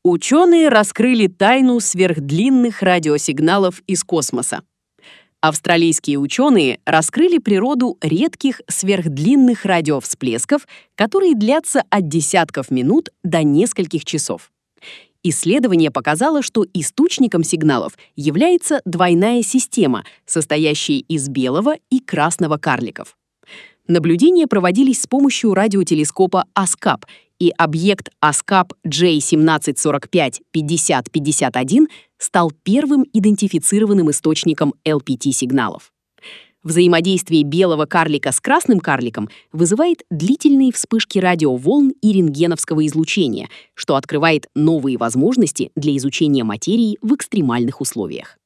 Ученые раскрыли тайну сверхдлинных радиосигналов из космоса. Австралийские ученые раскрыли природу редких сверхдлинных радиовсплесков, которые длятся от десятков минут до нескольких часов. Исследование показало, что источником сигналов является двойная система, состоящая из белого и красного карликов. Наблюдения проводились с помощью радиотелескопа ASCAP, и объект ASCAP J1745-5051 стал первым идентифицированным источником LPT-сигналов. Взаимодействие белого карлика с красным карликом вызывает длительные вспышки радиоволн и рентгеновского излучения, что открывает новые возможности для изучения материи в экстремальных условиях.